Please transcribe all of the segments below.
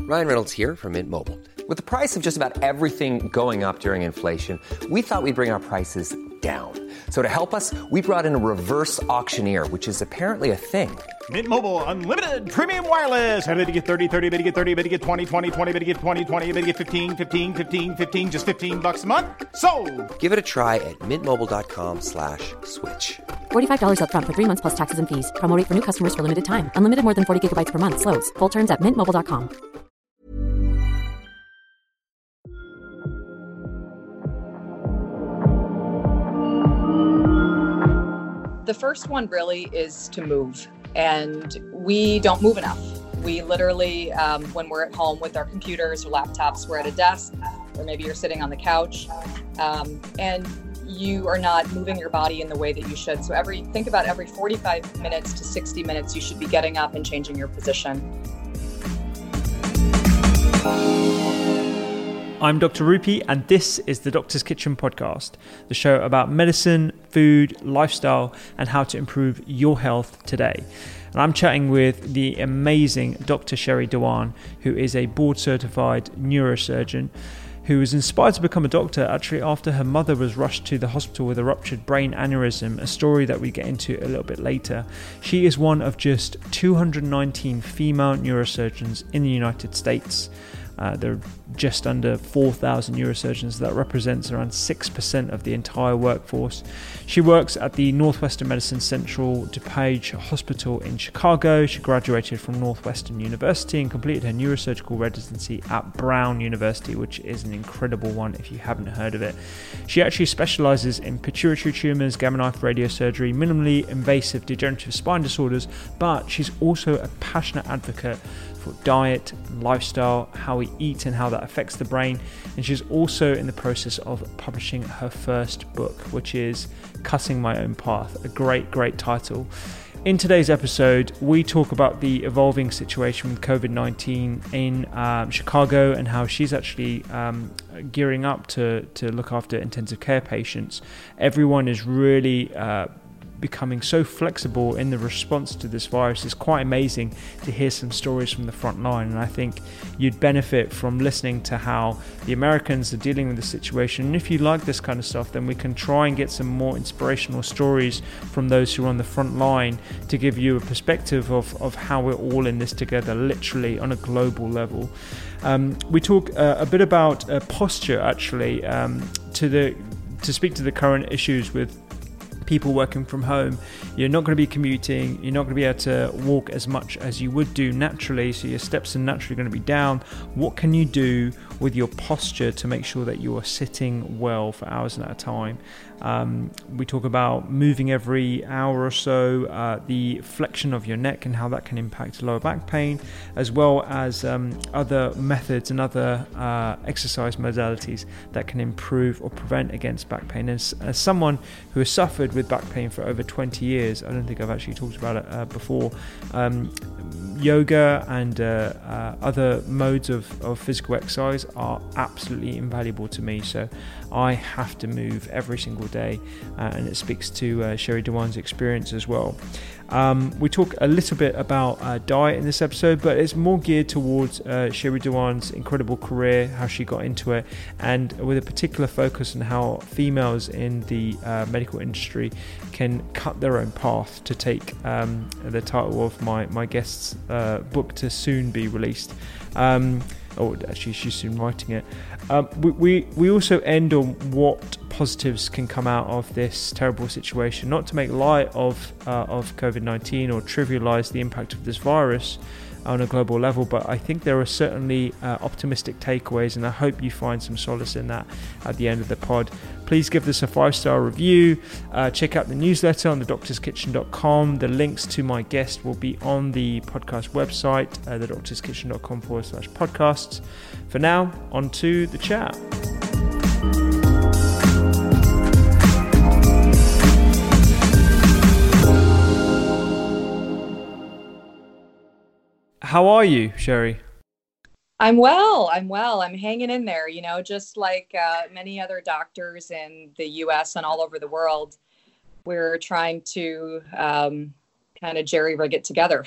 Ryan Reynolds here from Mint Mobile. With the price of just about everything going up during inflation, we thought we'd bring our prices down. So to help us, we brought in a reverse auctioneer, which is apparently a thing. Mint Mobile Unlimited Premium Wireless. How to get 30, 30, bit to get 30, bit to get 20, 20, 20, bit to get 20, 20, bit to get 15, 15, 15, 15, just $15 a month? Sold! Give it a try at mintmobile.com/switch. $45 up front for 3 months plus taxes and fees. Promo rate for new customers for limited time. Unlimited more than 40 gigabytes per month. Slows full terms at mintmobile.com. The first one really is to move, and we don't move enough. We literally, when we're at home with our computers or laptops, we're at a desk, or maybe you're sitting on the couch, and you are not moving your body in the way that you should. So think about every 45 minutes to 60 minutes, you should be getting up and changing your position. I'm Dr. Rupy, and this is the Doctor's Kitchen podcast, the show about medicine, food, lifestyle, and how to improve your health today. And I'm chatting with the amazing Dr. Sherry Dewan, who is a board-certified neurosurgeon, who was inspired to become a doctor actually after her mother was rushed to the hospital with a ruptured brain aneurysm, a story that we get into a little bit later. She is one of just 219 female neurosurgeons in the United States. There are just under 4,000 neurosurgeons. That represents around 6% of the entire workforce. She works at the Northwestern Medicine Central DuPage Hospital in Chicago. She graduated from Northwestern University and completed her neurosurgical residency at Brown University, which is an incredible one if you haven't heard of it. She actually specializes in pituitary tumors, gamma knife radiosurgery, minimally invasive degenerative spine disorders, but she's also a passionate advocate for diet, lifestyle, how we eat and how that affects the brain. And she's also in the process of publishing her first book, which is Cutting My Own Path, a great title. In today's episode, we talk about the evolving situation with COVID-19 in Chicago and how she's actually gearing up to look after intensive care patients. Everyone is really becoming so flexible in the response to this virus. It's quite amazing to hear some stories from the front line, and I think you'd benefit from listening to how the Americans are dealing with the situation. And if you like this kind of stuff, then we can try and get some more inspirational stories from those who are on the front line to give you a perspective of how we're all in this together, literally on a global level. We talk a bit about posture actually, to speak to the current issues with people working from home. You're not going to be commuting, you're not going to be able to walk as much as you would do naturally, so your steps are naturally going to be down. What can you do with your posture to make sure that you are sitting well for hours at a time? We talk about moving every hour or so, the flexion of your neck and how that can impact lower back pain, as well as other methods and other exercise modalities that can improve or prevent against back pain. As someone who has suffered with back pain for over 20 years, I don't think I've actually talked about it before, yoga and other modes of physical exercise are absolutely invaluable to me. So I have to move every single day, and it speaks to Sherry Dewan's experience as well. We talk a little bit about diet in this episode, but it's more geared towards Sherry Dewan's incredible career, how she got into it, and with a particular focus on how females in the medical industry can cut their own path, to take the title of my guest's book to soon be released. Actually, she's soon writing it. We also end on what positives can come out of this terrible situation. Not to make light of COVID-19 or trivialize the impact of this virus on a global level, but I think there are certainly optimistic takeaways, and I hope you find some solace in that at the end of the pod. Please give this a 5-star review. Check out the newsletter on thedoctorskitchen.com. The links to my guest will be on the podcast website, thedoctorskitchen.com/podcasts. For now, on to the chat. How are you, Sherry? I'm well. I'm hanging in there, just like many other doctors in the US and all over the world. We're trying to kind of jerry-rig it together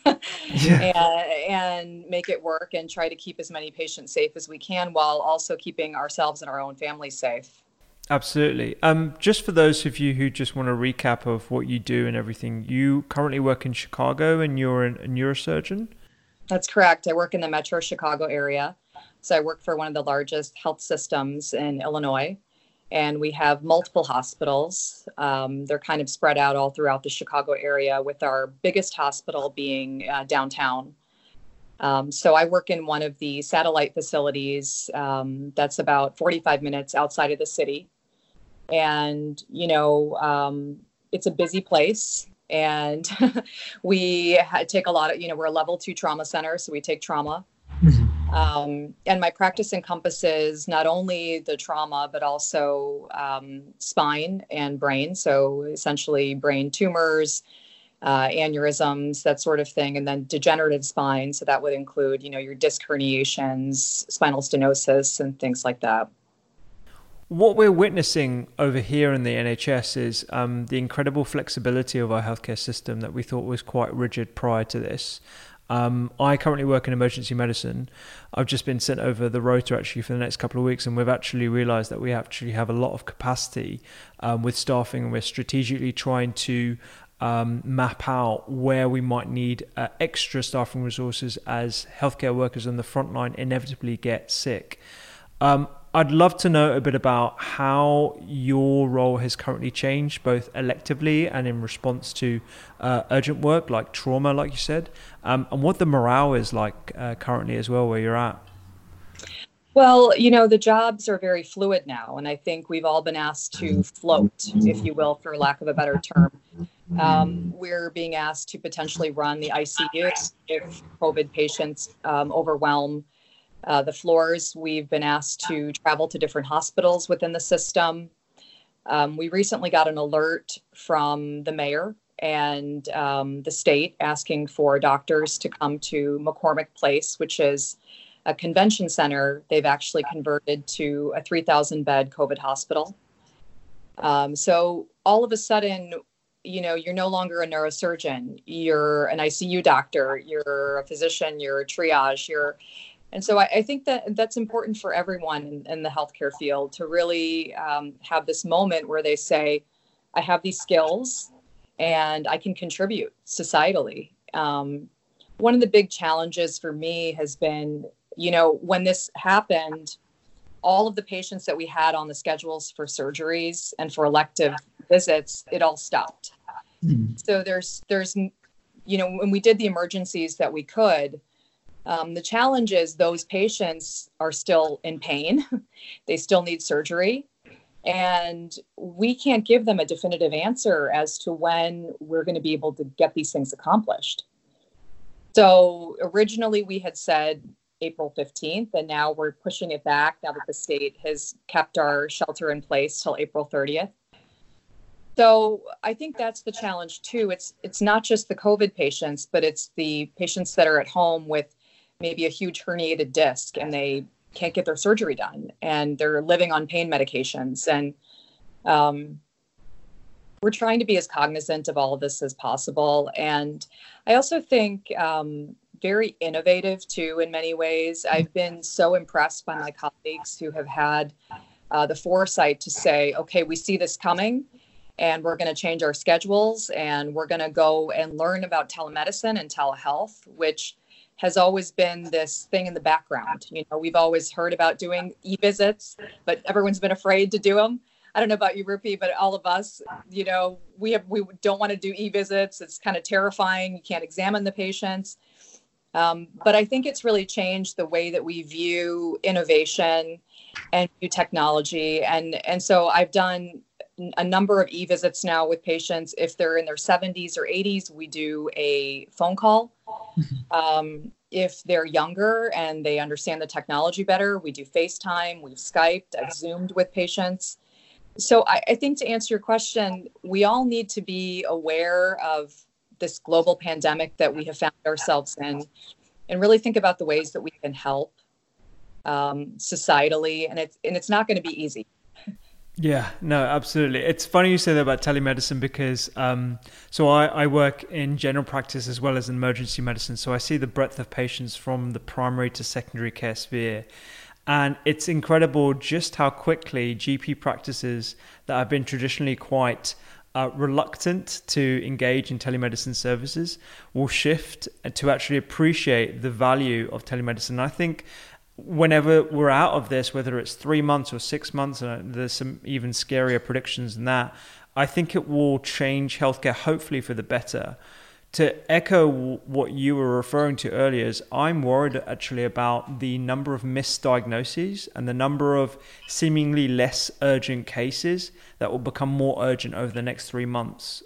and make it work and try to keep as many patients safe as we can while also keeping ourselves and our own families safe. Absolutely. Just for those of you who just want a recap of what you do and everything, you currently work in Chicago and you're a neurosurgeon? That's correct. I work in the Metro Chicago area. So I work for one of the largest health systems in Illinois, and we have multiple hospitals. They're kind of spread out all throughout the Chicago area, with our biggest hospital being downtown. So I work in one of the satellite facilities that's about 45 minutes outside of the city. And, it's a busy place. And we take a lot of, we're a level 2 trauma center, so we take trauma. And my practice encompasses not only the trauma, but also spine and brain. So essentially brain tumors, aneurysms, that sort of thing, and then degenerative spine. So that would include, your disc herniations, spinal stenosis, and things like that. What we're witnessing over here in the NHS is the incredible flexibility of our healthcare system that we thought was quite rigid prior to this. I currently work in emergency medicine. I've just been sent over the rota actually for the next couple of weeks, and we've actually realized that we actually have a lot of capacity with staffing, and we're strategically trying to map out where we might need extra staffing resources as healthcare workers on the front line inevitably get sick. I'd love to know a bit about how your role has currently changed, both electively and in response to urgent work like trauma, like you said, and what the morale is like currently as well, where you're at. Well, the jobs are very fluid now, and I think we've all been asked to float, if you will, for lack of a better term. We're being asked to potentially run the ICU if COVID patients overwhelm the floors. We've been asked to travel to different hospitals within the system. We recently got an alert from the mayor and the state asking for doctors to come to McCormick Place, which is a convention center. They've actually converted to a 3,000 bed COVID hospital. So all of a sudden, you're no longer a neurosurgeon. You're an ICU doctor. You're a physician. You're a triage. And so I think that's important for everyone in the healthcare field to really have this moment where they say, I have these skills and I can contribute societally. One of the big challenges for me has been, when this happened, all of the patients that we had on the schedules for surgeries and for elective visits, it all stopped. Mm-hmm. So there's, when we did the emergencies that we could, the challenge is those patients are still in pain. They still need surgery. And we can't give them a definitive answer as to when we're going to be able to get these things accomplished. So originally we had said April 15th, and now we're pushing it back now that the state has kept our shelter in place till April 30th. So I think that's the challenge too. It's not just the COVID patients, but it's the patients that are at home with maybe a huge herniated disc and they can't get their surgery done and they're living on pain medications. And we're trying to be as cognizant of all of this as possible. And I also think very innovative too, in many ways. I've been so impressed by my colleagues who have had the foresight to say, okay, we see this coming and we're going to change our schedules and we're going to go and learn about telemedicine and telehealth, which has always been this thing in the background. We've always heard about doing e-visits, but everyone's been afraid to do them. I don't know about you, Rupi, but all of us, we don't want to do e-visits. It's kind of terrifying. You can't examine the patients. But I think it's really changed the way that we view innovation and view technology. And so I've done a number of e-visits now with patients. If they're in their 70s or 80s, we do a phone call. If they're younger and they understand the technology better, we do FaceTime, we've Skyped, I've Zoomed with patients. So I think to answer your question, we all need to be aware of this global pandemic that we have found ourselves in and really think about the ways that we can help societally. And it's not going to be easy. Yeah, no, absolutely. It's funny you say that about telemedicine because so I work in general practice as well as in emergency medicine. So I see the breadth of patients from the primary to secondary care sphere. And it's incredible just how quickly GP practices that have been traditionally quite reluctant to engage in telemedicine services will shift to actually appreciate the value of telemedicine. And I think whenever we're out of this, whether it's 3 months or 6 months, there's some even scarier predictions than that, I think it will change healthcare, hopefully for the better. To echo what you were referring to earlier, is I'm worried actually about the number of misdiagnoses and the number of seemingly less urgent cases that will become more urgent over the next 3 months.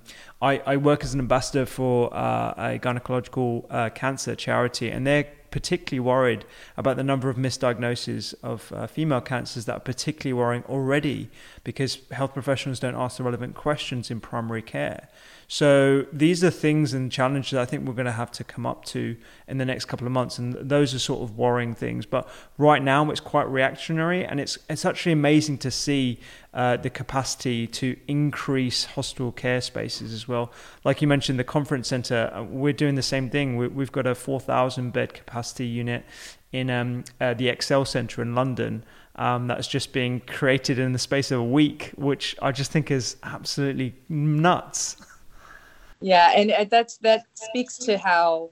I work as an ambassador for a gynecological cancer charity, and they're particularly worried about the number of misdiagnoses of female cancers that are particularly worrying already because health professionals don't ask the relevant questions in primary care. So these are things and challenges I think we're going to have to come up to in the next couple of months, and those are sort of worrying things. But right now it's quite reactionary, and it's actually amazing to see the capacity to increase hospital care spaces as well. Like you mentioned, the conference center, we're doing the same thing. We've got a 4,000 bed capacity unit in the Excel Centre in London that's just being created in the space of a week, which I just think is absolutely nuts. Yeah, and that speaks to how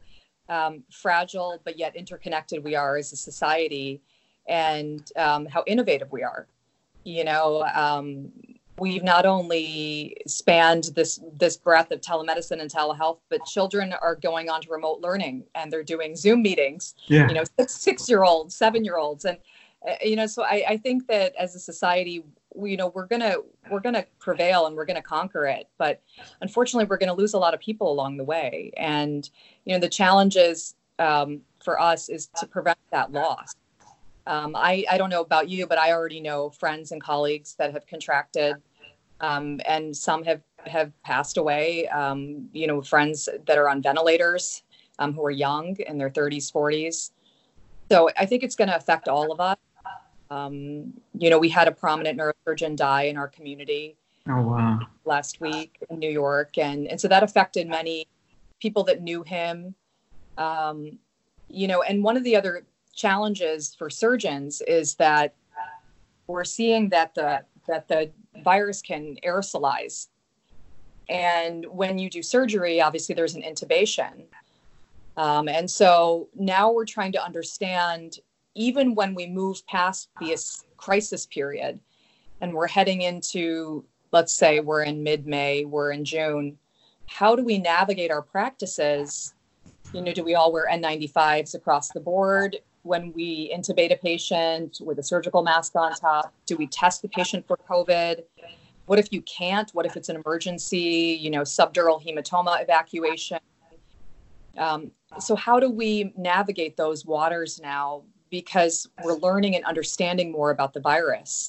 fragile but yet interconnected we are as a society, and how innovative we are. You know, we've not only spanned this breadth of telemedicine and telehealth, but children are going on to remote learning and they're doing Zoom meetings. Yeah. You know, 6-year-olds, 7-year-olds, and you know, so I think that as a society, we're gonna prevail and we're gonna conquer it, but unfortunately we're gonna lose a lot of people along the way. And the challenges for us is to prevent that loss. I don't know about you, but I already know friends and colleagues that have contracted, and some have passed away. Friends that are on ventilators, who are young in their 30s, 40s. So I think it's going to affect all of us. We had a prominent neurosurgeon die in our community. Oh, wow. Last week in New York. And so that affected many people that knew him. And one of the other challenges for surgeons is that we're seeing that the virus can aerosolize. And when you do surgery, obviously there's an intubation. And so now we're trying to understand, even when we move past this crisis period and we're heading into, let's say we're in mid-May, we're in June, how do we navigate our practices? Do we all wear N95s across the board when we intubate a patient with a surgical mask on top? Do we test the patient for COVID? What if you can't? What if it's an emergency, subdural hematoma evacuation? So how do we navigate those waters now? Because we're learning and understanding more about the virus.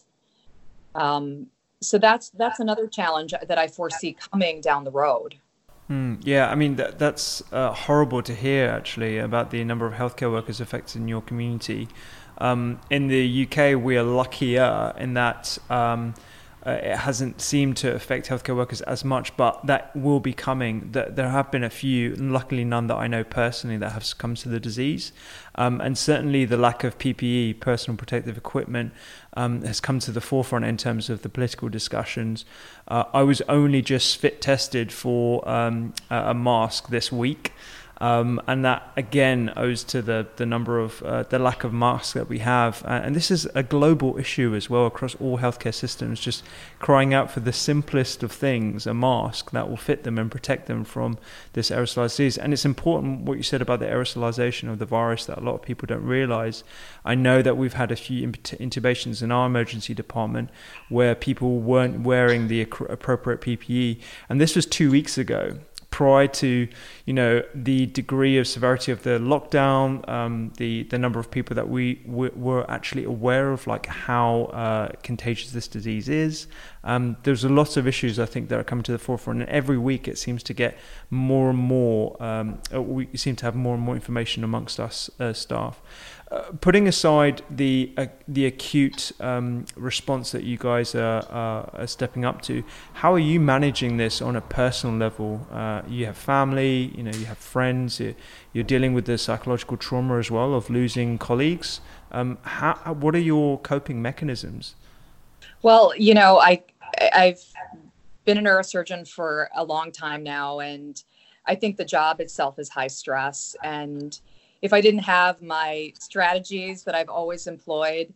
So that's another challenge that I foresee coming down the road. Yeah, I mean, that's horrible to hear, actually, about the number of healthcare workers affected in your community. In the UK, we are luckier in that it hasn't seemed to affect healthcare workers as much, but that will be coming. There have been a few, luckily none that I know personally, that have succumbed to the disease. And certainly the lack of PPE, personal protective equipment, has come to the forefront in terms of the political discussions. I was only just fit tested for a mask this week. And that again owes to the number of the lack of masks that we have, and this is a global issue as well across all healthcare systems, just crying out for the simplest of things, a mask that will fit them and protect them from this aerosolized disease. And it's important what you said about the aerosolization of the virus that a lot of people don't realize. I know that we've had a few intubations in our emergency department where people weren't wearing the appropriate PPE, and this was 2 weeks ago. Prior to, the degree of severity of the lockdown, the number of people that we were actually aware of, like how contagious this disease is. There's a lot of issues, I think, that are coming to the forefront. And every week it seems to get more and more, we seem to have more and more information amongst us staff. Putting aside the acute response that you guys are stepping up to, how are you managing this on a personal level? You have family, you have friends. You're dealing with the psychological trauma as well of losing colleagues. What are your coping mechanisms? Well, I've been a neurosurgeon for a long time now, and I think the job itself is high stress. And if I didn't have my strategies that I've always employed,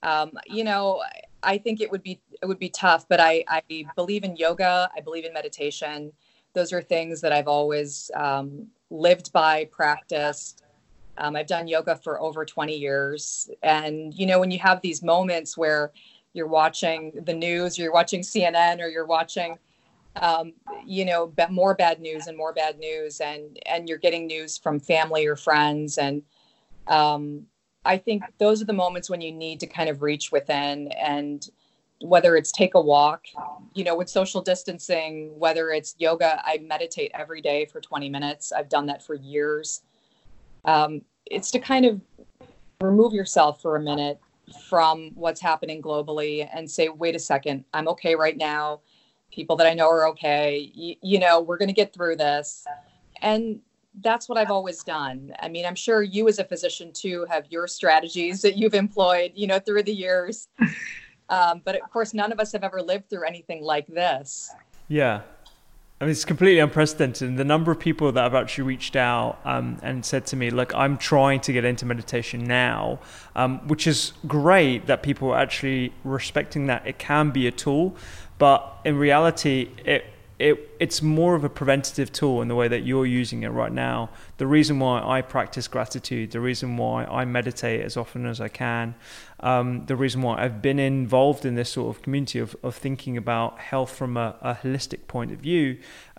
I think it would be tough. But I believe in yoga. I believe in meditation. Those are things that I've always lived by, practiced. I've done yoga for over 20 years. And, when you have these moments where you're watching the news, or you're watching CNN, or you're watching more bad news and more bad news, and you're getting news from family or friends. And I think those are the moments when you need to kind of reach within, and whether it's take a walk, with social distancing, whether it's yoga. I meditate every day for 20 minutes. I've done that for years. It's to kind of remove yourself for a minute from what's happening globally and say, wait a second, I'm okay right now. People that I know are okay. We're going to get through this. And that's what I've always done. I mean, I'm sure you as a physician too have your strategies that you've employed, through the years. But of course, none of us have ever lived through anything like this. Yeah. I mean, it's completely unprecedented. And the number of people that have actually reached out and said to me, look, I'm trying to get into meditation now, which is great that people are actually respecting that it can be a tool. But in reality, it's more of a preventative tool in the way that you're using it right now. The reason why I practice gratitude, the reason why I meditate as often as I can, the reason why I've been involved in this sort of community of thinking about health from a holistic point of view,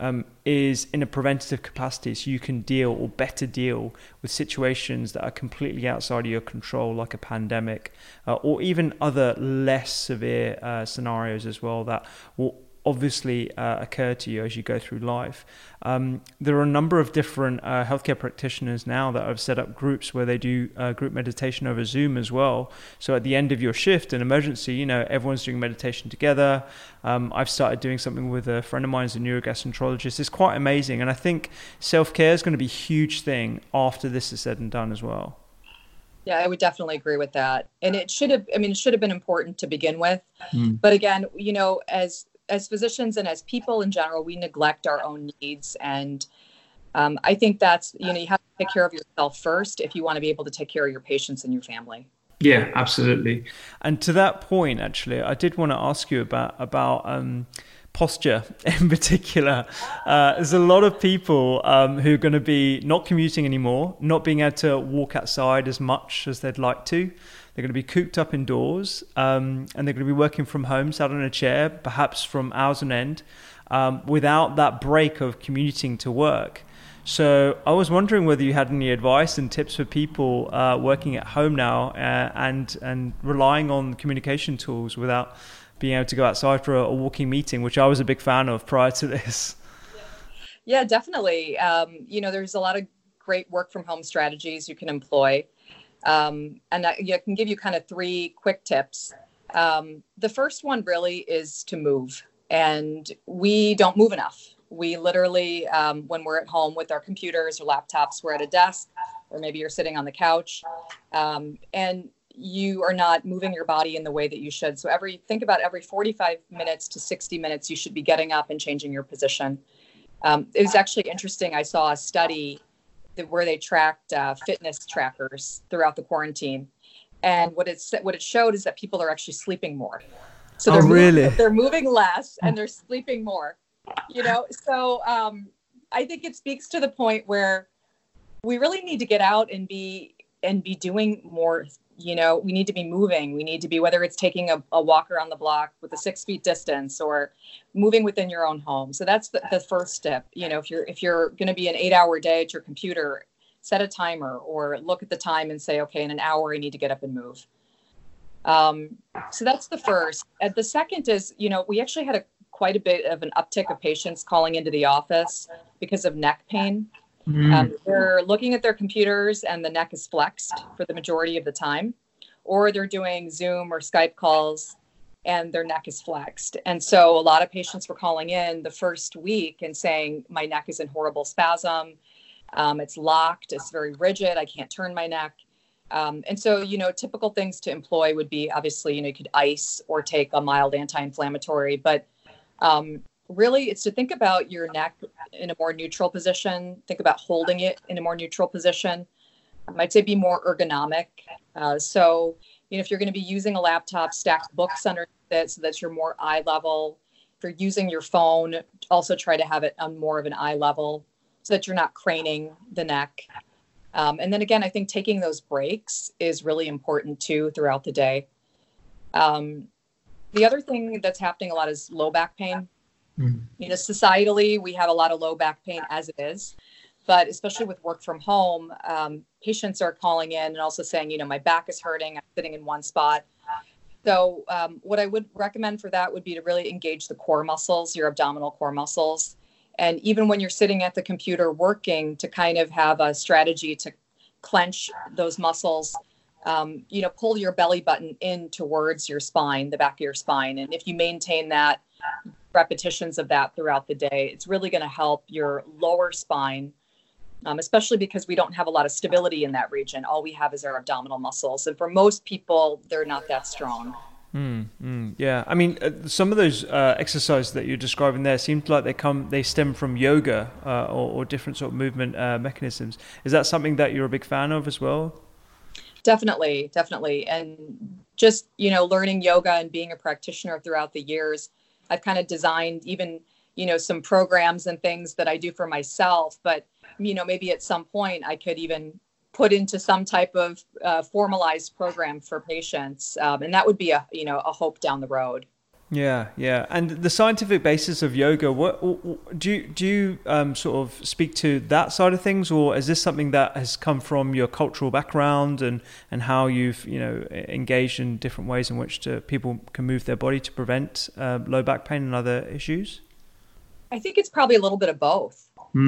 is in a preventative capacity, so you can deal or better deal with situations that are completely outside of your control, like a pandemic, or even other less severe scenarios as well that will obviously occur to you as you go through life. There are a number of different healthcare practitioners now that have set up groups where they do group meditation over Zoom as well. So at the end of your shift in emergency, everyone's doing meditation together. I've started doing something with a friend of mine who's a neurogastroenterologist. It's quite amazing. And I think self-care is going to be a huge thing after this is said and done as well. Yeah, I would definitely agree with that. And it should have been important to begin with. But again, as physicians and as people in general, we neglect our own needs. And I think that's, you have to take care of yourself first if you want to be able to take care of your patients and your family. Yeah, absolutely. And to that point, actually, I did want to ask you about posture in particular. There's a lot of people who are going to be not commuting anymore, not being able to walk outside as much as they'd like to. They're going to be cooped up indoors, and they're going to be working from home, sat on a chair, perhaps from hours on end, without that break of commuting to work. So I was wondering whether you had any advice and tips for people working at home now and relying on communication tools without being able to go outside for a walking meeting, which I was a big fan of prior to this. Yeah, definitely. There's a lot of great work from home strategies you can employ. And I can give you kind of 3 quick tips. The first one really is to move, and we don't move enough. We literally, when we're at home with our computers or laptops, we're at a desk, or maybe you're sitting on the couch, and you are not moving your body in the way that you should. So think about every 45 minutes to 60 minutes, you should be getting up and changing your position. It was actually interesting. I saw a study where they tracked fitness trackers throughout the quarantine. And what it showed is that people are actually sleeping more. So they're moving less and they're sleeping more, So I think it speaks to the point where we really need to get out and be doing more. We need to be moving. We need to be, whether it's taking a walk around the block with a 6 feet distance or moving within your own home. So that's the first step. If you're going to be an 8-hour day at your computer, set a timer or look at the time and say, okay, in an hour, I need to get up and move. So that's the first. And the second is, we actually had quite a bit of an uptick of patients calling into the office because of neck pain. They're looking at their computers and the neck is flexed for the majority of the time, or they're doing Zoom or Skype calls and their neck is flexed. And so a lot of patients were calling in the first week and saying, my neck is in horrible spasm. It's locked. It's very rigid. I can't turn my neck. And so, typical things to employ would be obviously, you could ice or take a mild anti-inflammatory, but really it's to think about your neck in a more neutral position. Think about holding it in a more neutral position. I'd say be more ergonomic. So, if you're going to be using a laptop, stack books underneath it so that you're more eye level. If you're using your phone, also try to have it on more of an eye level so that you're not craning the neck. And then again, I think taking those breaks is really important too throughout the day. The other thing that's happening a lot is low back pain. Societally, we have a lot of low back pain as it is, but especially with work from home, patients are calling in and also saying, my back is hurting. I'm sitting in one spot. So what I would recommend for that would be to really engage the core muscles, your abdominal core muscles. And even when you're sitting at the computer working, to kind of have a strategy to clench those muscles, pull your belly button in towards your spine, the back of your spine. And if you maintain that, repetitions of that throughout the day, it's really going to help your lower spine, especially because we don't have a lot of stability in that region. All we have is our abdominal muscles. And for most people, they're not that strong. Yeah, I mean, some of those exercises that you're describing there seem like they stem from yoga or different sort of movement mechanisms. Is that something that you're a big fan of as well? Definitely. And just, learning yoga and being a practitioner throughout the years, I've kind of designed even, some programs and things that I do for myself. But, maybe at some point I could even put into some type of formalized program for patients. And that would be a hope down the road. Yeah. And the scientific basis of yoga, what do you sort of speak to that side of things, or is this something that has come from your cultural background and how you've, engaged in different ways in which people can move their body to prevent low back pain and other issues? I think it's probably a little bit of both.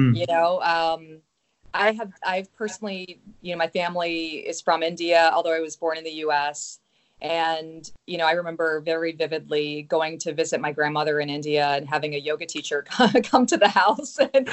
I've personally, my family is from India, although I was born in the US. And, I remember very vividly going to visit my grandmother in India and having a yoga teacher come to the house. And,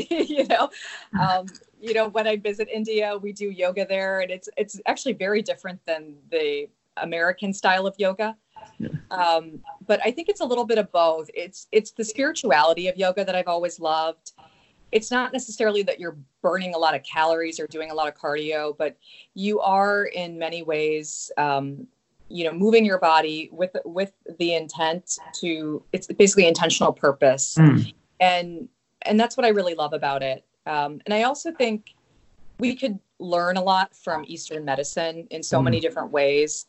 when I visit India, we do yoga there. And it's actually very different than the American style of yoga. But I think it's a little bit of both. It's the spirituality of yoga that I've always loved. It's not necessarily that you're burning a lot of calories or doing a lot of cardio, but you are in many ways, moving your body with the intent it's basically intentional purpose. And that's what I really love about it. And I also think we could learn a lot from Eastern medicine in so many different ways.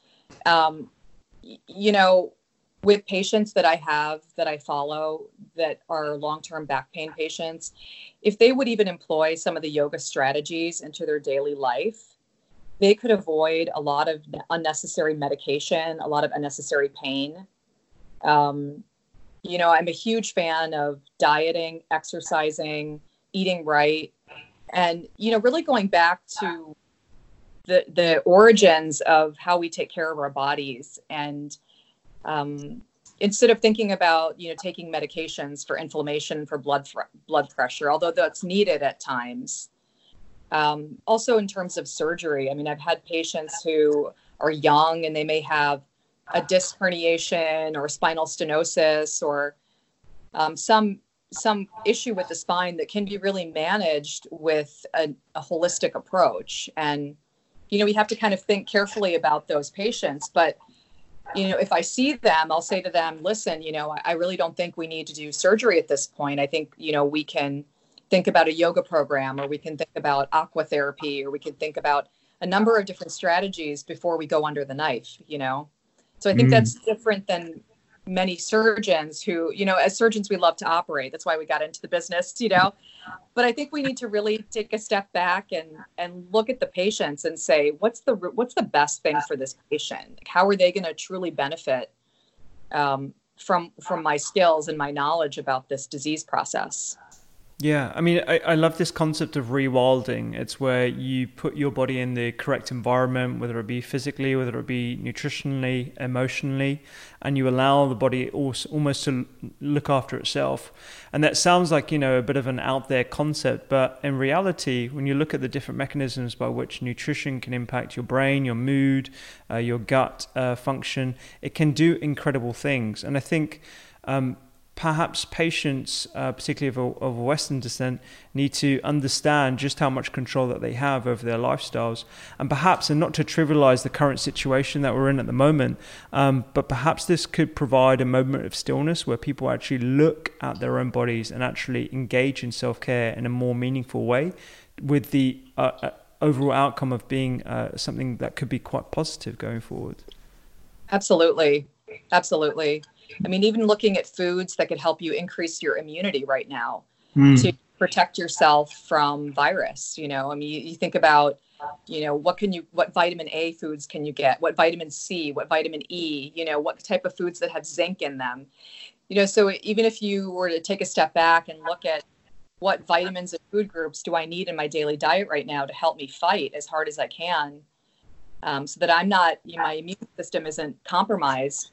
With patients that I follow that are long-term back pain patients, if they would even employ some of the yoga strategies into their daily life, they could avoid a lot of unnecessary medication, a lot of unnecessary pain. I'm a huge fan of dieting, exercising, eating right, and, really going back to the origins of how we take care of our bodies. And instead of thinking about, taking medications for inflammation, for blood pressure, although that's needed at times. Also in terms of surgery, I've had patients who are young and they may have a disc herniation or spinal stenosis or some issue with the spine that can be really managed with a holistic approach. And, we have to kind of think carefully about those patients. But, if I see them, I'll say to them, listen, I really don't think we need to do surgery at this point. I think, we can think about a yoga program, or we can think about aqua therapy, or we can think about a number of different strategies before we go under the knife, So I think that's different than many surgeons who, as surgeons, we love to operate. That's why we got into the business, But I think we need to really take a step back and look at the patients and say, what's the best thing for this patient? How are they going to truly benefit from my skills and my knowledge about this disease process? Yeah, I mean, I love this concept of rewilding. It's where you put your body in the correct environment, whether it be physically, whether it be nutritionally, emotionally, and you allow the body almost to look after itself. And that sounds like, a bit of an out there concept, but in reality, when you look at the different mechanisms by which nutrition can impact your brain, your mood, your gut function, it can do incredible things. And I think perhaps patients, particularly of Western descent, need to understand just how much control that they have over their lifestyles, and not to trivialize the current situation that we're in at the moment, but perhaps this could provide a moment of stillness where people actually look at their own bodies and actually engage in self-care in a more meaningful way, with the overall outcome of being something that could be quite positive going forward. Absolutely. I mean, even looking at foods that could help you increase your immunity right now to protect yourself from virus. I mean, you think about, what vitamin A foods can you get? What vitamin C, what vitamin E, what type of foods that have zinc in them? So even if you were to take a step back and look at what vitamins and food groups do I need in my daily diet right now to help me fight as hard as I can, so that I'm not, my immune system isn't compromised,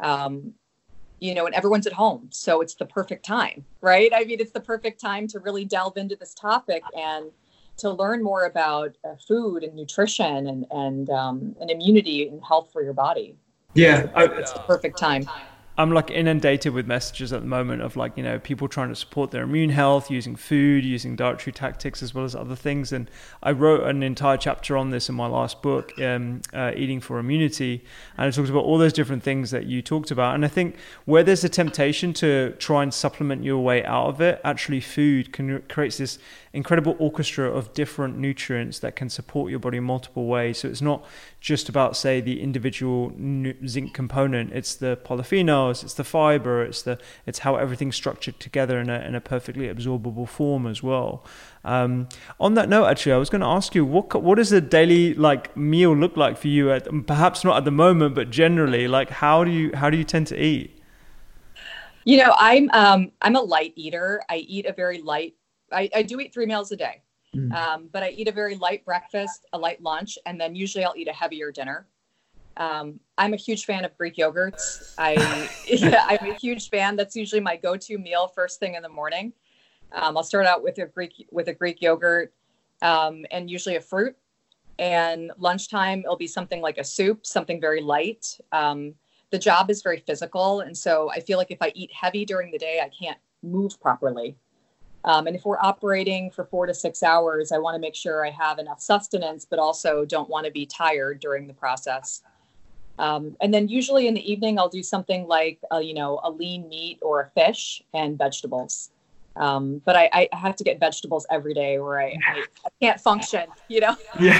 and everyone's at home. So it's the perfect time, right? I mean, it's the perfect time to really delve into this topic and to learn more about food and nutrition and immunity and health for your body. Yeah. It's the perfect time. I'm like inundated with messages at the moment of people trying to support their immune health using food, using dietary tactics as well as other things. And I wrote an entire chapter on this in my last book, Eating for Immunity. And it talks about all those different things that you talked about. And I think where there's a temptation to try and supplement your way out of it, actually food creates this incredible orchestra of different nutrients that can support your body in multiple ways. So it's not just about, say, the individual zinc component. It's the polyphenols, it's the fiber, it's how everything's structured together in a perfectly absorbable form as well. On that note, actually, I was going to ask you, what does a daily meal look like for you? Perhaps not at the moment, but generally, how do you tend to eat? I'm a light eater. I eat a very light. I do eat 3 meals a day, but I eat a very light breakfast, a light lunch, and then usually I'll eat a heavier dinner. I'm a huge fan of Greek yogurts. I'm a huge fan. That's usually my go-to meal first thing in the morning. I'll start out with a Greek yogurt, and usually a fruit. And lunchtime, it'll be something like a soup, something very light. The job is very physical, and so I feel like if I eat heavy during the day, I can't move properly. And if we're operating for 4 to 6 hours, I want to make sure I have enough sustenance, but also don't want to be tired during the process. And then usually in the evening, I'll do something like, a lean meat or a fish and vegetables. But I have to get vegetables every day or I can't function, Yeah.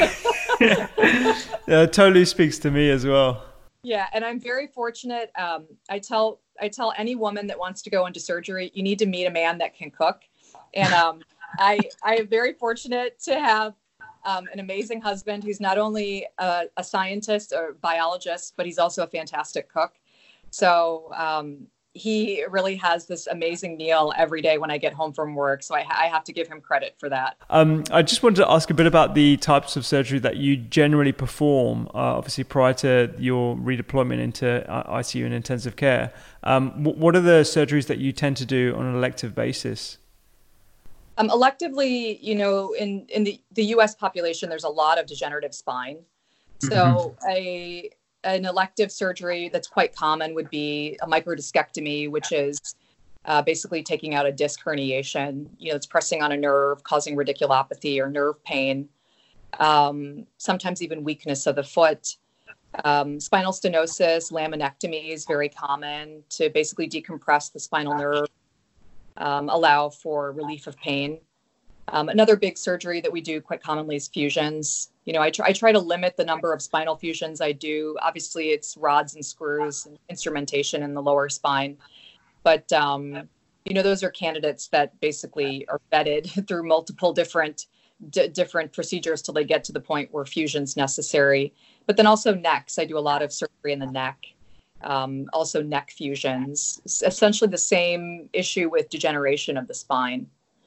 It totally speaks to me as well. Yeah. And I'm very fortunate. I tell any woman that wants to go into surgery, you need to meet a man that can cook. And I am very fortunate to have an amazing husband who's not only a scientist or biologist, but he's also a fantastic cook. So he really has this amazing meal every day when I get home from work. So I have to give him credit for that. I just wanted to ask a bit about the types of surgery that you generally perform, obviously prior to your redeployment into ICU and intensive care. What are the surgeries that you tend to do on an elective basis? Electively, in the U.S. population, there's a lot of degenerative spine. So an elective surgery that's quite common would be a microdiscectomy, which is basically taking out a disc herniation. It's pressing on a nerve, causing radiculopathy or nerve pain, sometimes even weakness of the foot. Spinal stenosis, laminectomy is very common to basically decompress the spinal nerve. Allow for relief of pain. Another big surgery that we do quite commonly is fusions. I try to limit the number of spinal fusions I do. Obviously, it's rods and screws and instrumentation in the lower spine. But, those are candidates that basically are vetted through multiple different procedures till they get to the point where fusion's necessary. But then also necks. I do a lot of surgery in the neck. Also neck fusions, essentially the same issue with degeneration of the spine.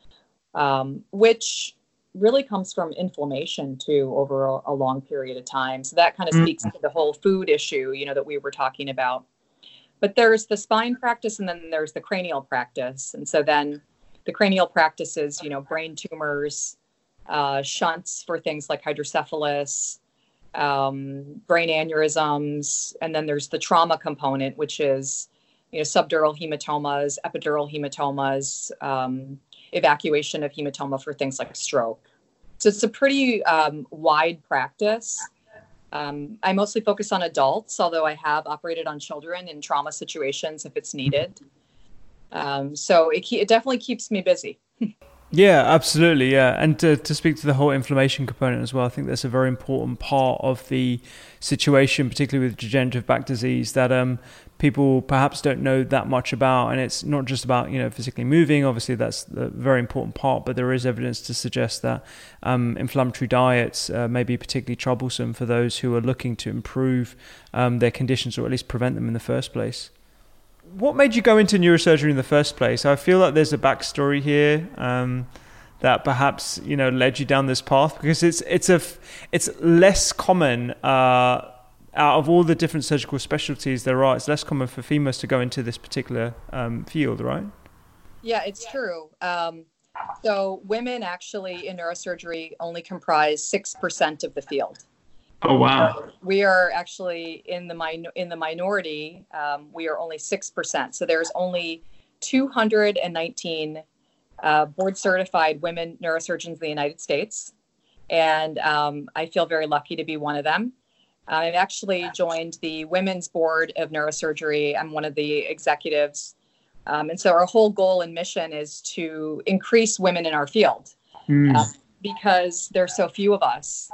which really comes from inflammation too over a long period of time. So that kind of speaks to the whole food issue, that we were talking about. But there's the spine practice, and then there's the cranial practice. And so then the cranial practice is, brain tumors, shunts for things like hydrocephalus, brain aneurysms. And then there's the trauma component, which is, subdural hematomas, epidural hematomas, evacuation of hematoma for things like stroke. So it's a pretty wide practice. I mostly focus on adults, although I have operated on children in trauma situations if it's needed. So it definitely keeps me busy. Yeah, absolutely. Yeah. And to speak to the whole inflammation component as well, I think that's a very important part of the situation, particularly with degenerative back disease, that people perhaps don't know that much about. And it's not just about, physically moving. Obviously, that's a very important part, but there is evidence to suggest that inflammatory diets may be particularly troublesome for those who are looking to improve their conditions, or at least prevent them in the first place. What made you go into neurosurgery in the first place? I feel like there's a backstory here that perhaps led you down this path, because it's less common out of all the different surgical specialties there are. It's less common for females to go into this particular field, right? Yeah, it's true. So women actually in neurosurgery only comprise 6% of the field. Oh, wow. We are actually in the minority. We are only 6%. So there's only 219 board certified women neurosurgeons in the United States. And I feel very lucky to be one of them. I've actually joined the Women's Board of Neurosurgery. I'm one of the executives. And so our whole goal and mission is to increase women in our field because there's so few of us.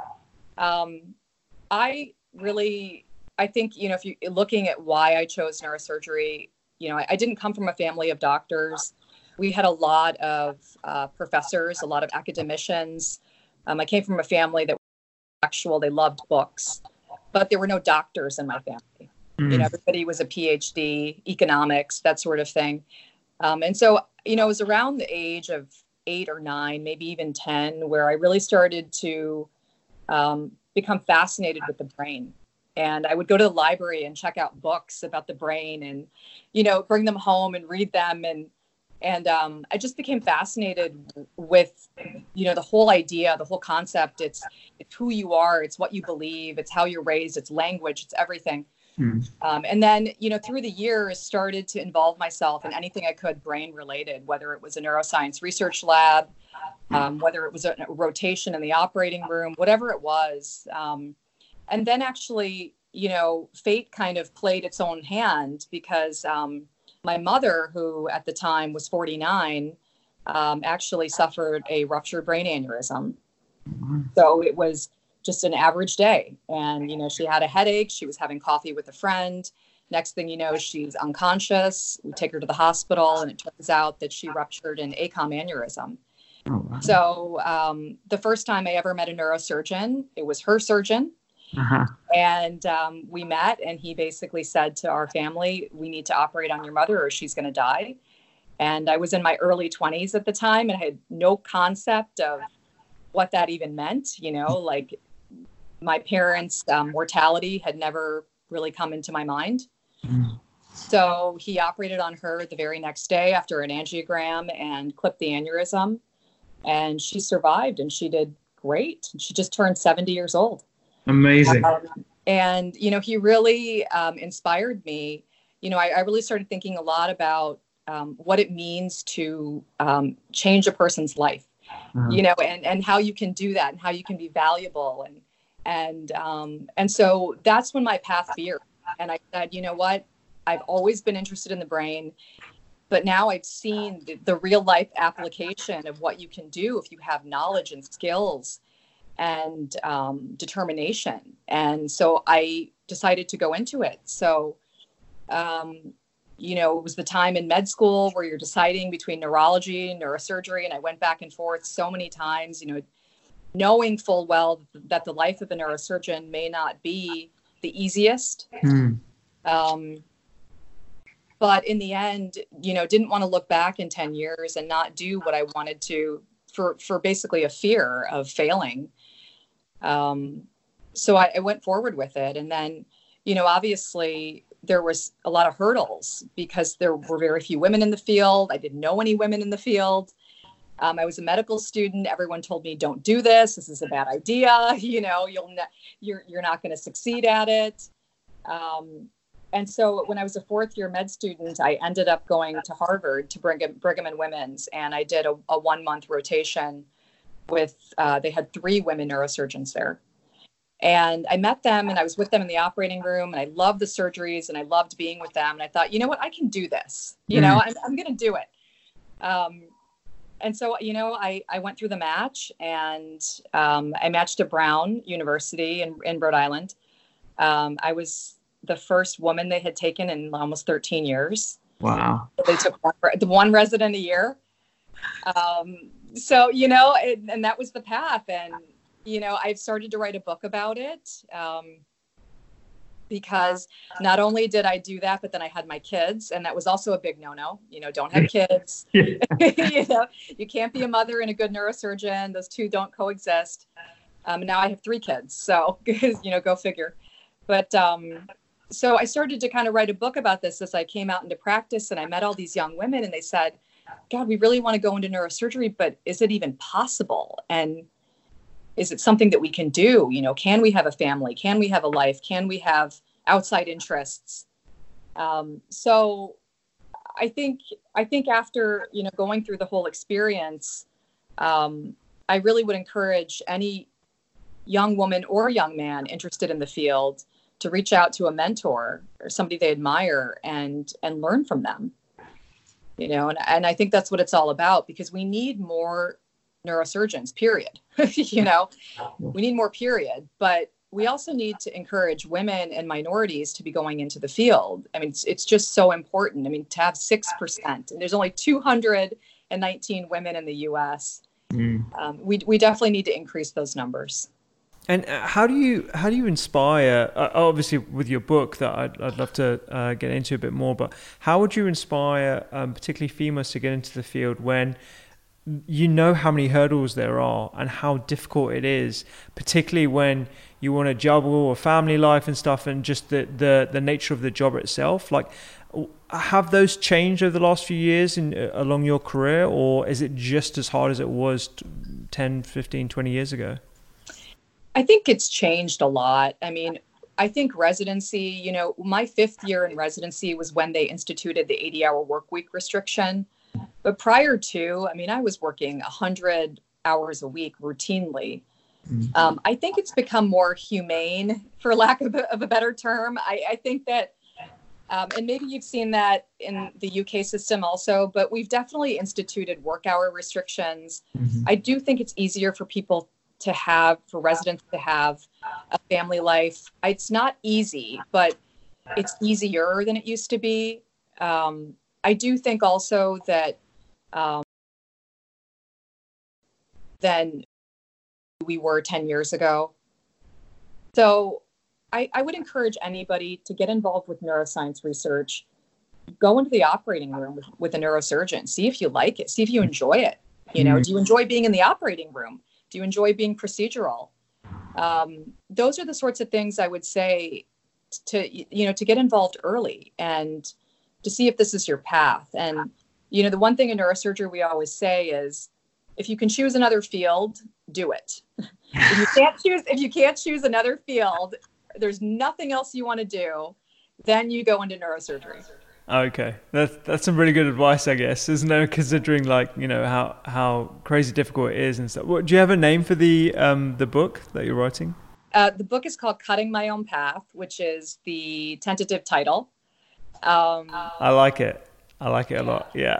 I think, if you're looking at why I chose neurosurgery, I didn't come from a family of doctors. We had a lot of professors, a lot of academicians. I came from a family that they loved books, but there were no doctors in my family. Everybody was a PhD, economics, that sort of thing. And so, it was around the age of 8 or 9, maybe even 10, where I really started to become fascinated with the brain. And I would go to the library and check out books about the brain and, bring them home and read them. And I just became fascinated with, the whole idea, the whole concept. It's who you are. It's what you believe. It's how you're raised. It's language. It's everything. And then, through the years, started to involve myself in anything I could brain related, whether it was a neuroscience research lab, whether it was a rotation in the operating room, whatever it was. And then actually, fate kind of played its own hand because my mother, who at the time was 49, actually suffered a ruptured brain aneurysm. So it was just an average day. And, she had a headache. She was having coffee with a friend. Next thing you know, she's unconscious. We take her to the hospital, and it turns out that she ruptured an ACOM aneurysm. Oh, wow. So the first time I ever met a neurosurgeon, it was her surgeon. And we met, and he basically said to our family, we need to operate on your mother or she's going to die. And I was in my early 20s at the time, and I had no concept of what that even meant. Like my parents' mortality had never really come into my mind. So he operated on her the very next day after an angiogram and clipped the aneurysm. And she survived, and she did great. She just turned 70 years old. Amazing. And, he really inspired me. I really started thinking a lot about what it means to change a person's life, and how you can do that and how you can be valuable. And so that's when my path veered. And I said, you know what? I've always been interested in the brain, but now I've seen the real life application of what you can do if you have knowledge and skills and determination. And so I decided to go into it. So, it was the time in med school where you're deciding between neurology and neurosurgery. And I went back and forth so many times, knowing full well that the life of a neurosurgeon may not be the easiest. But in the end, didn't want to look back in 10 years and not do what I wanted to for basically a fear of failing. So I went forward with it. And then, obviously there was a lot of hurdles because there were very few women in the field. I didn't know any women in the field. I was a medical student. Everyone told me, don't do this. This is a bad idea. You're not going to succeed at it. And so when I was a fourth year med student, I ended up going to Harvard to Brigham and Women's. And I did a 1 month rotation with, they had 3 women neurosurgeons there. And I met them and I was with them in the operating room, and I loved the surgeries and I loved being with them. And I thought, you know what, I can do this. I'm going to do it. And so, I went through the match, and I matched at Brown University in Rhode Island. I was the first woman they had taken in almost 13 years. Wow. They took one resident a year. So, and that was the path. And, I've started to write a book about it. Because not only did I do that, but then I had my kids, and that was also a big no-no. Don't have kids. You can't be a mother and a good neurosurgeon. Those two don't coexist. Now I have 3 kids, so go figure. But so I started to kind of write a book about this as I came out into practice, and I met all these young women, and they said, "God, we really want to go into neurosurgery, but is it even possible? And is it something that we can do? Can we have a family? Can we have a life? Can we have outside interests?" So I think after, going through the whole experience, I really would encourage any young woman or young man interested in the field to reach out to a mentor or somebody they admire and learn from them, and I think that's what it's all about, because we need more neurosurgeons, period. We need more, period. But we also need to encourage women and minorities to be going into the field. I mean, it's just so important. I mean, to have 6%, and there's only 219 women in the U.S. We definitely need to increase those numbers. And how do you inspire? Obviously, with your book, that I'd love to get into a bit more. But how would you inspire, particularly females, to get into the field when you know how many hurdles there are and how difficult it is, particularly when you want to juggle a family life and stuff, and just the nature of the job itself? Like, have those changed over the last few years along your career, or is it just as hard as it was 10, 15, 20 years ago? I think it's changed a lot. I mean, I think residency, my 5th year in residency was when they instituted the 80-hour work week restriction. But prior to, I was working 100 hours a week routinely. I think it's become more humane, for lack of a better term. I think that, and maybe you've seen that in the UK system also, but we've definitely instituted work hour restrictions. I do think it's easier for residents to have a family life. It's not easy, but it's easier than it used to be. I do think also that than we were 10 years ago. So I would encourage anybody to get involved with neuroscience research. Go into the operating room with a neurosurgeon. See if you like it. See if you enjoy it. Do you enjoy being in the operating room? Do you enjoy being procedural? Those are the sorts of things I would say to get involved early and to see if this is your path. And, the one thing in neurosurgery we always say is, if you can choose another field, do it. If you can't choose another field, there's nothing else you want to do, then you go into neurosurgery. Okay, that's some really good advice, I guess, isn't it? Considering how crazy difficult it is and stuff. Do you have a name for the book that you're writing? The book is called Cutting My Own Path, which is the tentative title. I like it. I like it a lot. Yeah.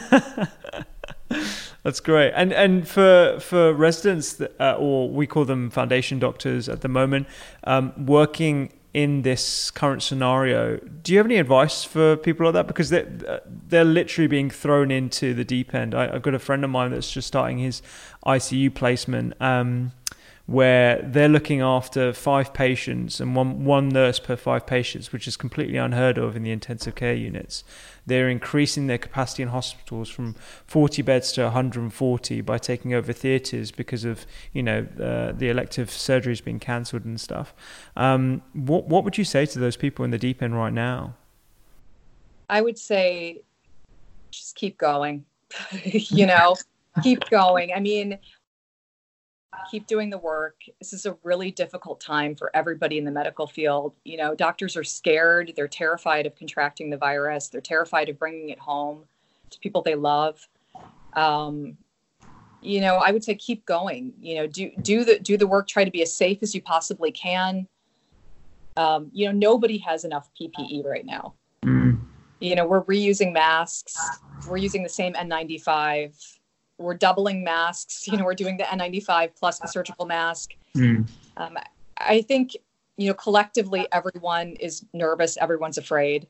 That's great. And for residents, or we call them foundation doctors at the moment, working in this current scenario, do you have any advice for people like that? Because they're literally being thrown into the deep end. I've got a friend of mine that's just starting his ICU placement where they're looking after 5 patients and one nurse per 5 patients, which is completely unheard of in the intensive care units. They're increasing their capacity in hospitals from 40 beds to 140 by taking over theatres because of, the elective surgeries being cancelled and stuff. What would you say to those people in the deep end right now? I would say just keep going, keep going. I mean, keep doing the work. This is a really difficult time for everybody in the medical field. Doctors are scared. They're terrified of contracting the virus. They're terrified of bringing it home to people they love. I would say keep going. Do the work. Try to be as safe as you possibly can. Nobody has enough PPE right now. We're reusing masks. We're using the same N95. We're doubling masks. We're doing the N95 plus the surgical mask. I think, collectively, everyone is nervous. Everyone's afraid.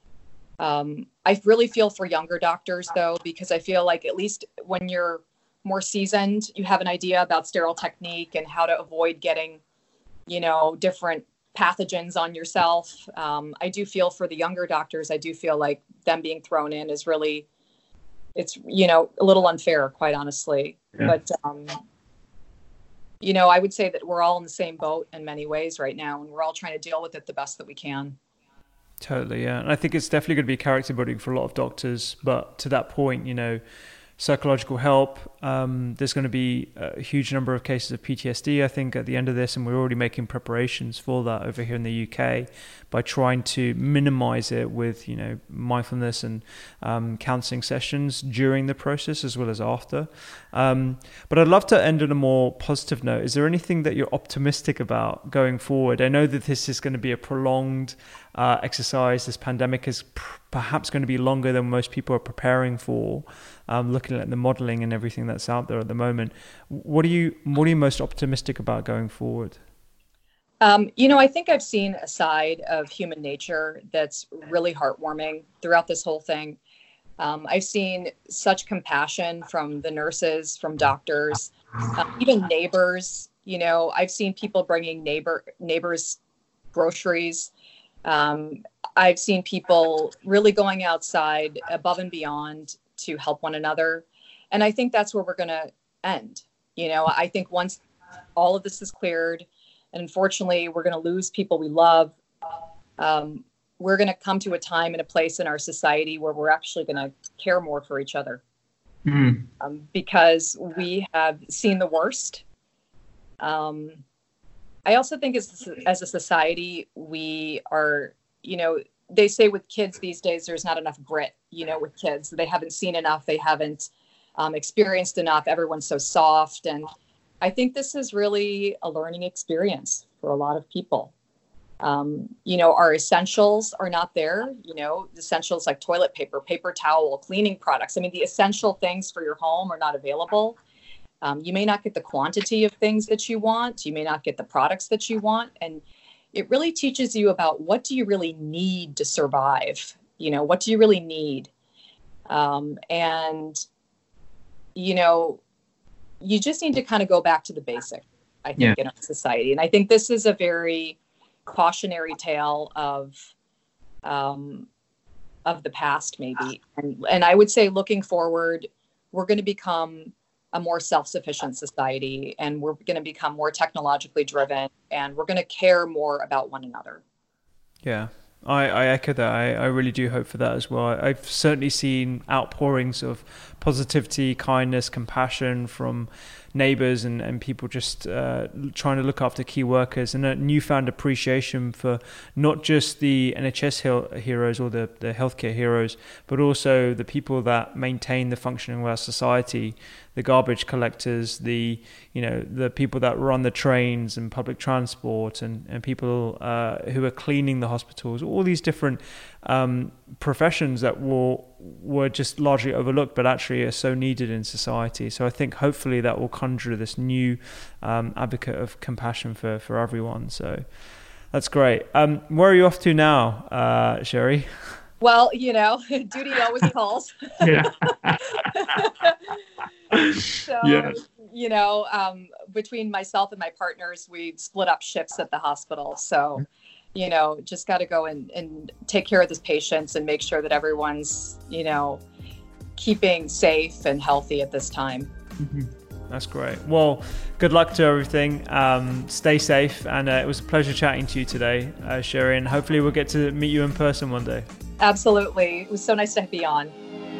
I really feel for younger doctors, though, because I feel like at least when you're more seasoned, you have an idea about sterile technique and how to avoid getting, different pathogens on yourself. I do feel for the younger doctors. I do feel like them being thrown in is really, it's, a little unfair, quite honestly. Yeah. But, I would say that we're all in the same boat in many ways right now, and we're all trying to deal with it the best that we can. Totally, yeah. And I think it's definitely going to be character building for a lot of doctors. But to that point, psychological help. There's going to be a huge number of cases of PTSD, I think, at the end of this, and we're already making preparations for that over here in the UK by trying to minimize it with, mindfulness and counseling sessions during the process as well as after. But I'd love to end on a more positive note. Is there anything that you're optimistic about going forward? I know that this is going to be a prolonged exercise. This pandemic is perhaps going to be longer than most people are preparing for. Looking at the modeling and everything that's out there at the moment, what are you most optimistic about going forward? I think I've seen a side of human nature that's really heartwarming throughout this whole thing. I've seen such compassion from the nurses, from doctors, even neighbors. I've seen people bringing neighbors groceries. I've seen people really going outside above and beyond to help one another. And I think that's where we're going to end. I think once all of this is cleared, and unfortunately we're going to lose people we love, we're going to come to a time and a place in our society where we're actually going to care more for each other. Because we have seen the worst. I also think as a society, we are, they say with kids these days, there's not enough grit, with kids. They haven't seen enough. They haven't experienced enough. Everyone's so soft. And I think this is really a learning experience for a lot of people. Our essentials are not there, essentials like toilet paper, paper towel, cleaning products. I mean, the essential things for your home are not available. You may not get the quantity of things that you want. You may not get the products that you want. And it really teaches you about what do you really need to survive? What do you really need? You just need to kind of go back to the basic, I think, in our society. And I think this is a very cautionary tale of the past, maybe. And I would say looking forward, we're going to become a more self-sufficient society, and we're going to become more technologically driven, and we're going to care more about one another. Yeah, I echo that. I really do hope for that as well. I've certainly seen outpourings of positivity, kindness, compassion from neighbors and people just trying to look after key workers, and a newfound appreciation for not just the NHS heroes or the healthcare heroes, but also the people that maintain the functioning of our society, the garbage collectors, the people that run the trains and public transport, and people who are cleaning the hospitals, all these different professions that were just largely overlooked, but actually are so needed in society. So I think hopefully that will conjure this new advocate of compassion for everyone. So that's great. Where are you off to now, Sherry? Well, duty always calls. Yeah. So, between myself and my partners, we split up shifts at the hospital. So, just got to go and take care of the patients and make sure that everyone's, keeping safe and healthy at this time. Mm-hmm. That's great. Well, good luck to everything. Stay safe. And it was a pleasure chatting to you today, Sherry. And hopefully we'll get to meet you in person one day. Absolutely. It was so nice to be on.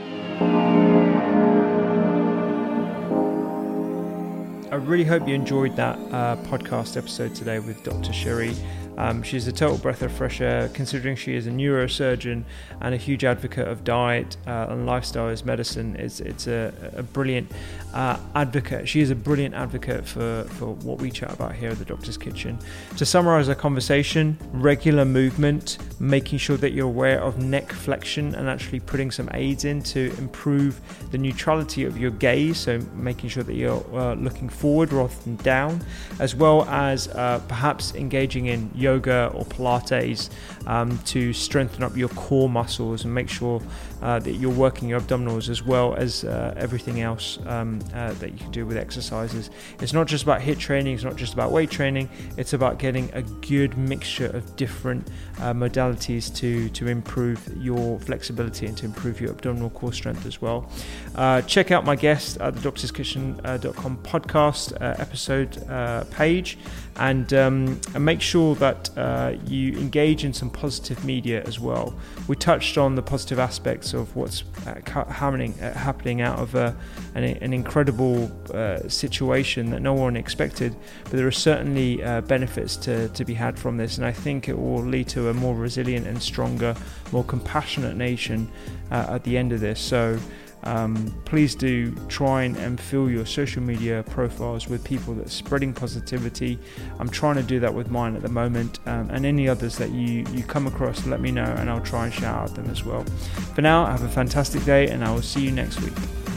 I really hope you enjoyed that podcast episode today with Dr. Sherry. She's a total breath of fresh air, considering she is a neurosurgeon and a huge advocate of diet and lifestyle as medicine. It's a brilliant advocate. She is a brilliant advocate for what we chat about here at the Doctor's Kitchen. To summarize our conversation, regular movement, making sure that you're aware of neck flexion and actually putting some aids in to improve the neutrality of your gaze, so making sure that you're looking forward rather than down, as well as perhaps engaging in yoga or Pilates to strengthen up your core muscles and make sure that you're working your abdominals as well as everything else that you can do with exercises. It's not just about HIIT training, it's not just about weight training, it's about getting a good mixture of different modalities to improve your flexibility and to improve your abdominal core strength as well. Check out my guest at the doctorskitchen.com podcast episode page, and make sure that you engage in some positive media as well. We touched on the positive aspects of what's happening out of an incredible situation that no one expected, but there are certainly benefits to be had from this, and I think it will lead to a more resilient and stronger, more compassionate nation at the end of this. So please do try and fill your social media profiles with people that are spreading positivity. I'm trying to do that with mine at the moment, and any others that you come across, let me know and I'll try and shout out them as well. For now, have a fantastic day, and I will see you next week.